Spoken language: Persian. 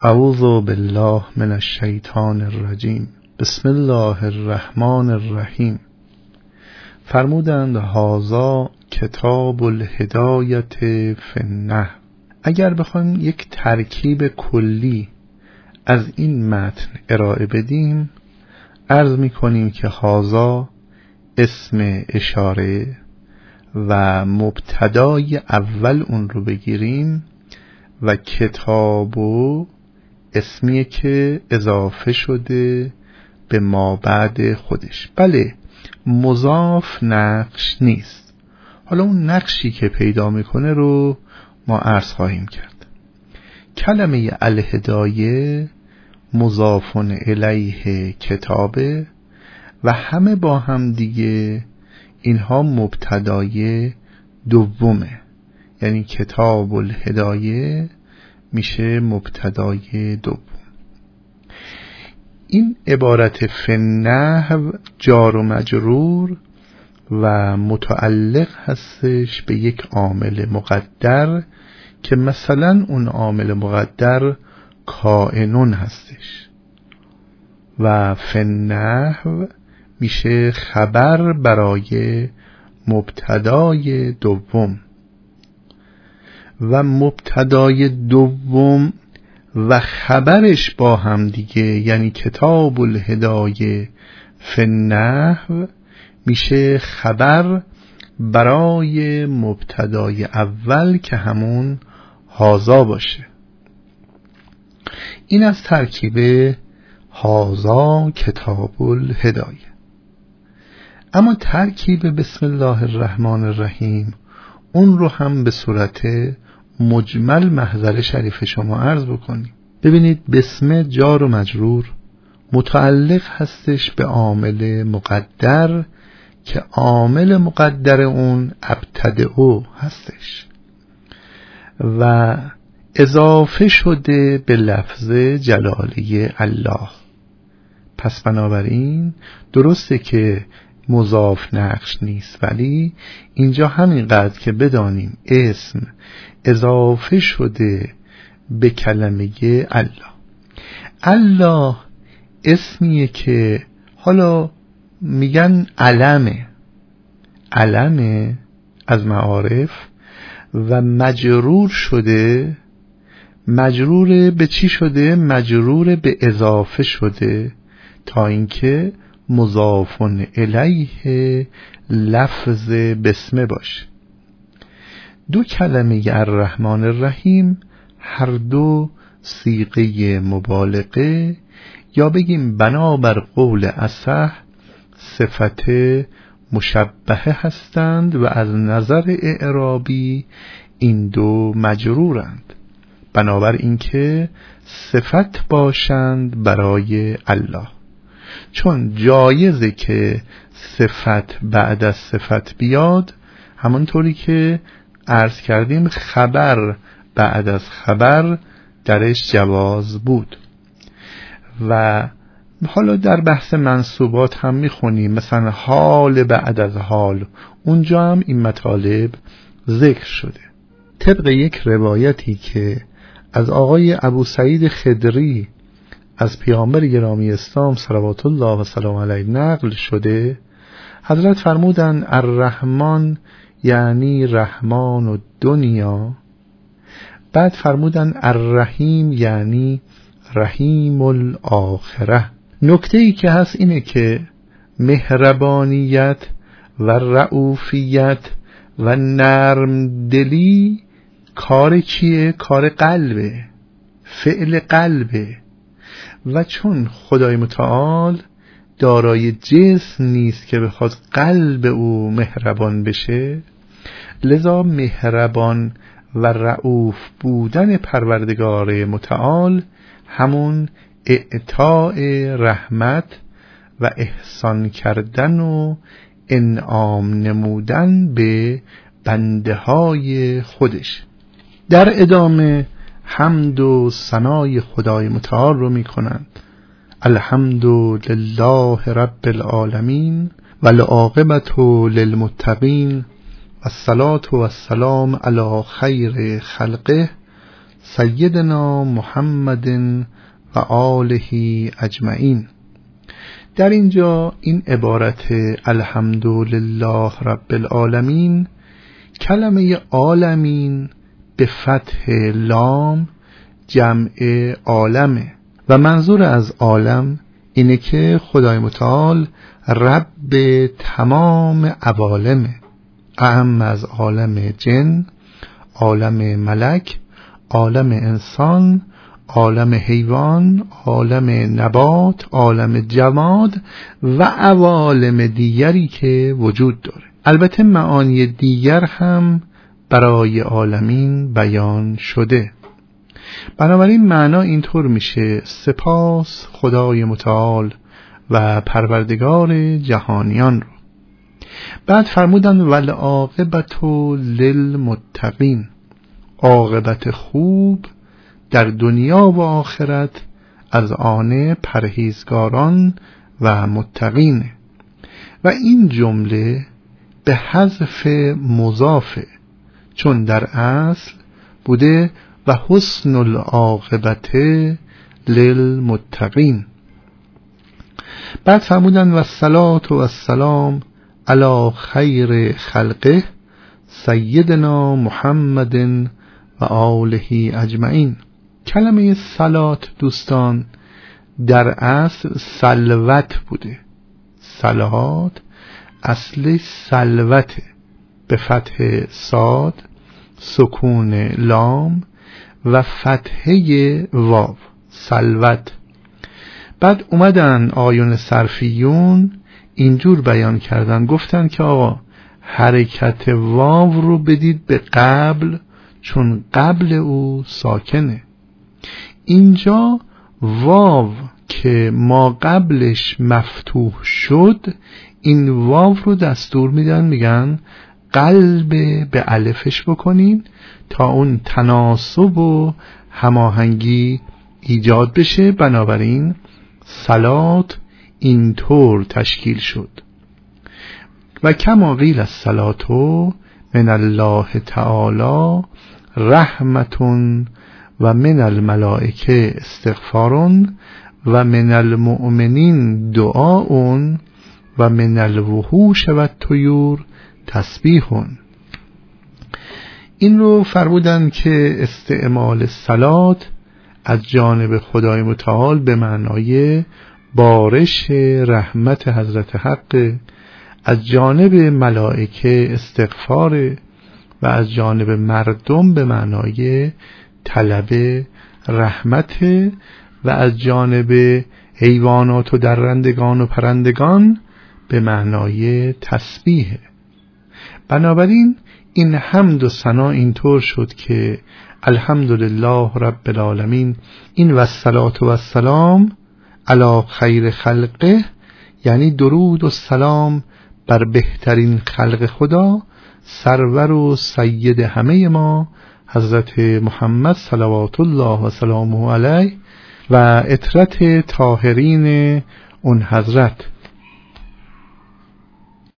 اعوذ بالله من الشیطان الرجیم. بسم الله الرحمن الرحیم. فرمودند هذا کتاب الهدایت فی النحو. اگر بخوایم یک ترکیب کلی از این متن ارائه بدیم، عرض میکنیم که هذا اسم اشاره و مبتدای اول اون رو بگیریم و کتابو اسمیه که اضافه شده به ما بعد خودش. بله، مضاف نقش نیست. حالا اون نقشی که پیدا میکنه رو ما عرض خواهیم کرد. کلمه الهدایه مضاف الیه کتابه و همه با هم دیگه اینها مبتدای دومه، یعنی کتاب الهدایه میشه مبتدای دوم. این عبارت فی النحو جار و مجرور و متعلق هستش به یک عامل مقدر که مثلا اون عامل مقدر کائنون هستش و فی النحو میشه خبر برای مبتدای دوم و مبتدای دوم و خبرش با هم دیگه، یعنی کتاب الهدایه فی النحو میشه خبر برای مبتدای اول که همون هذا باشه. این از ترکیب هذا کتاب الهدایه. اما ترکیب بسم الله الرحمن الرحیم اون رو هم به صورت مجمل محضر شریف شما عرض بکنیم. ببینید، بسم جار و مجرور متعلق هستش به عامل مقدر که عامل مقدر اون ابتدعو هستش و اضافه شده به لفظ جلاله الله. پس بنابراین درسته که مضاف نقش نیست، ولی اینجا همینقدر که بدانیم اسم اضافه شده به کلمه الله. الله اسمیه که حالا میگن علمه از معارف و مجرور شده. مجرور به چی شده؟ مجرور به اضافه شده تا اینکه مضاف الیه لفظ بسمه باشه. دو کلمه الرحمن الرحیم هر دو صیغه مبالغه یا بگیم بنابر قول اصح صفت مشبهه هستند و از نظر اعرابی این دو مجرورند، بنابر اینکه صفت باشند برای الله. چون جایزه که صفت بعد از صفت بیاد، همونطوری که عرض کردیم خبر بعد از خبر درش جواز بود. و حالا در بحث منصوبات هم میخونیم، مثلا حال بعد از حال، اونجا هم این مطالب ذکر شده. طبق یک روایتی که از آقای ابو سعید خدری از پیامبر گرامی اسلام صلوات الله و سلام علیه نقل شده، حضرت فرمودند الرحمن یعنی رحمان و دنیا. بعد فرمودند الرحیم یعنی رحیم الاخره. نکته ای که هست اینه که مهربانیت و رؤوفیت و نرم دلی کار چیه؟ کار قلبه، فعل قلبه. و چون خدای متعال دارای جسم نیست که بخواد قلب او مهربان بشه، لذا مهربان و رؤوف بودن پروردگار متعال همون اعطاء رحمت و احسان کردن و انعام نمودن به بنده های خودش. در ادامه حمد و ثنای خدای متعال رو میکنند. الحمد لله رب العالمین والعاقبة للمتقین والصلاة والسلام علی خیر خلقه سیدنا محمد و آله اجمعین. در اینجا این عبارت الحمدلله رب العالمین، کلمه عالمین به فتح لام جمع عالمه و منظور از عالم اینه که خدای متعال رب تمام عوالمه، اهم از عالم جن، عالم ملک، عالم انسان، عالم حیوان، عالم نبات، عالم جماد و عوالم دیگری که وجود داره. البته معانی دیگر هم برای عالمین بیان شده. بنابراین معنا اینطور میشه: سپاس خدای متعال و پروردگار جهانیان رو. بعد فرمودن والعاقبة للمتقین، عاقبت خوب در دنیا و آخرت از آن پرهیزگاران و متقین. و این جمله به حذف مضافه، چون در اصل بوده و حسن العاقبت للمتقین. بعد فرمودن و الصلاة و السلام علی خیر خلقه سیدنا محمد و آله اجمعین. کلمه صلات دوستان در اصل سلوت بوده. صلات اصل سلوته، به فتح صاد، سکون لام و فتحه واو، سلوت. بعد اومدن آیون صرفیون اینجور بیان کردن، گفتن که آقا حرکت واو رو بدید به قبل، چون قبل او ساکنه. اینجا واو که ما قبلش مفتوح شد، این واو رو دستور میدن، میگن قلب به الفش بکنین تا اون تناسب و هماهنگی ایجاد بشه. بنابراین صلات اینطور تشکیل شد. و کما قیل الصلاة من الله تعالی رحمتون و من الملائکه استغفارون و من المؤمنین دعاون و من الوحوش و الطیور تسبیحون. این رو فرمودن که استعمال صلات از جانب خدای متعال به معنای بارش رحمت حضرت حق، از جانب ملائکه استغفار و از جانب مردم به معنای طلب رحمت و از جانب حیوانات و درندگان و پرندگان به معنای تسبیح. بنابراین این حمد و ثنا اینطور شد که الحمدلله رب العالمین، این و الصلاة و السلام علی خیر خلقه، یعنی درود و سلام بر بهترین خلق خدا، سرور و سید همه ما حضرت محمد صلوات الله و سلامه علیه و اطرت طاهرین اون حضرت.